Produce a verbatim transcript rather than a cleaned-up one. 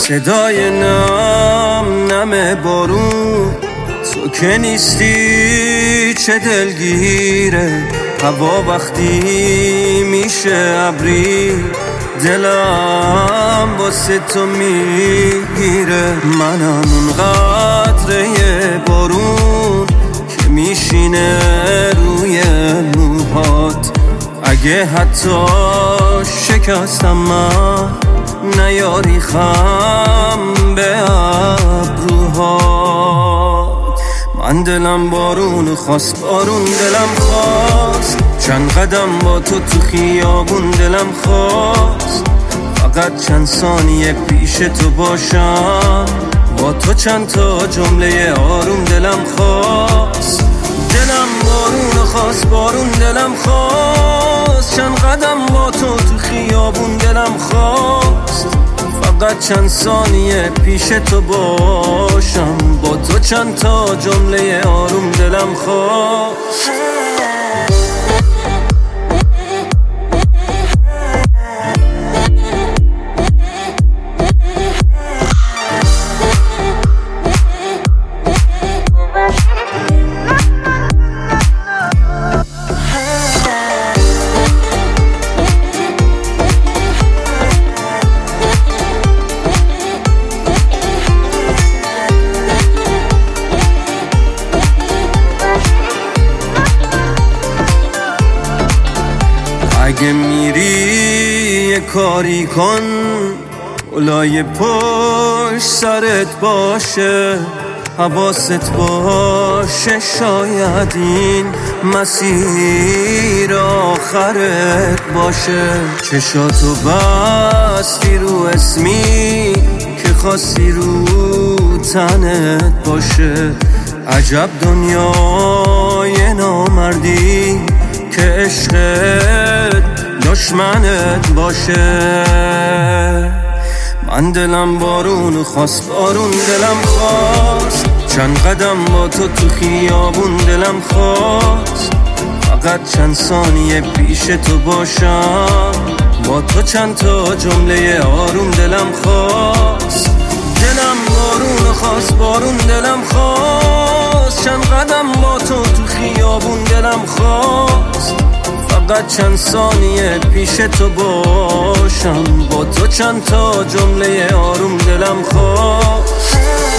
صدای نم نم بارون، تو که نیستی چه دلگیره. هوا وقتی میشه ابری، دلم واسه تو میگیره. منم اون قطره بارون که میشینه روی موهات. اگه حتی شکستم من، نیاری خم به ابروهات. من دلم بارون خواست، بارون دلم خواست. چند قدم با تو تو خیابون دلم خواست. فقط چند ثانیه پیش تو باشم، با تو چند تا جمله آروم دلم خواست. دلم بارون خواست، بارون دلم خواست. چند قدم با تو تو خیابون دلم خواست. فقط چند ثانیه پیش تو باشم، با تو چند تا جمله آروم دلم خواست. اگه میری یه کاری کن، اولای پشت سرت باشه. حواست باشه شاید این مسیر آخرت باشه. چشاتو بستی رو اسمی که خواستی رو تنت باشه. عجب دنیای نامردی که عشقت دشمنت باشه. من دلم بارون خواست، بارون دلم خواست. چند قدم با تو تو خیابون دلم خواست. فقط چند ثانیه پیش تو باشم، با تو چند تا جمله آروم دلم خواست. دلم بارون خواست، بارون دلم خواست. چند قدم با تو تو خیابون دلم خواست. فقط چند ثانیه پیش تو باشم، با تو چند تا جمله آروم دلم خواست.